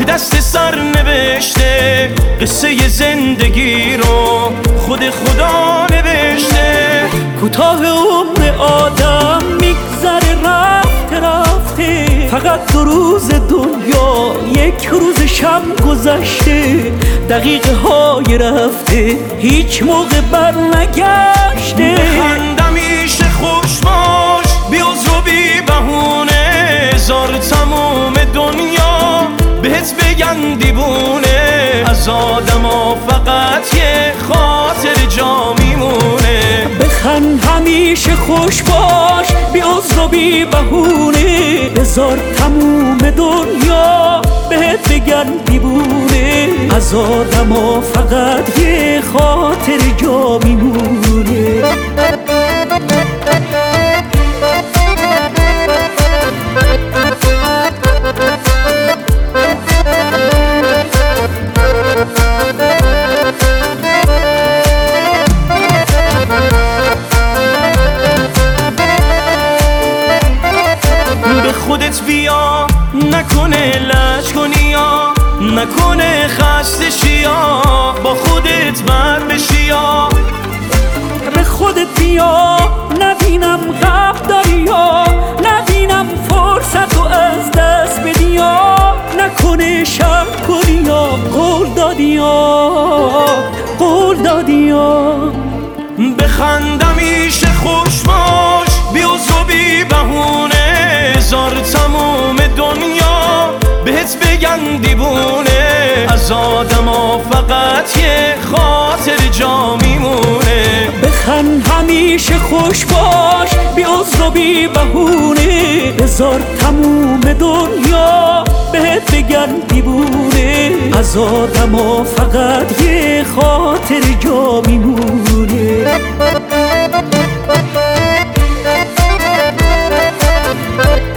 دست سر نوشته، قصه زندگی رو خود خدا نوشته. کوتاه عمر آدم میگذره رفته رفته، فقط 2 روز دنیا 1 روز شب گذشته. دقیقه های رفته هیچ موقع بر نگشته. بخند همیشه خوش باش، بی عذر و بی بهونه، زار تموم دنیا بهت بگن دیوونه. از آدما فقط یه خاطر جا میمونه. بخند همیشه خوش باش، بی عذر و بی بهونه، بذار تموم دنیا بهت بگن دیوونه. از آدما فقط یه خاطر جا میمونه. خودت بیا، نکنه لج کنی یا نکنه خسته شی یا با خودت بد بشی یا. به خودت بیا، نبینم غم داری یا نبینم فرصت رو از دست بدی یا نکنه شب کنی یا قول دادی یا. بخند همیشه خوش باش، بی عذر و بی بهونه، زار تموم دنیا بهت بگن دیوونه. از آدما فقط یه خاطر جا میمونه. بخند همیشه خوش باش، بی عذر و بی بهونه، بذار تموم دنیا بهت بگن دیوونه. از آدما فقط یه خاطر جا میمونه.